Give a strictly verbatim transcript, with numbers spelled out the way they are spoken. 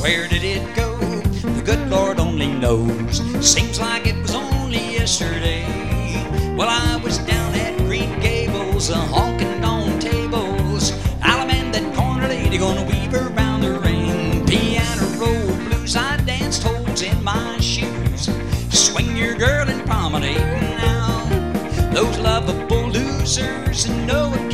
Where did it go? The good Lord only knows. Seems like it was only yesterday. Well, I was down at Green Gables, a honking on tables. I'll man that corner lady gonna weave around the ring. Piano roll blues, I danced holes in my shoes. Swing your girl and promenade now. Those lovable losers know it.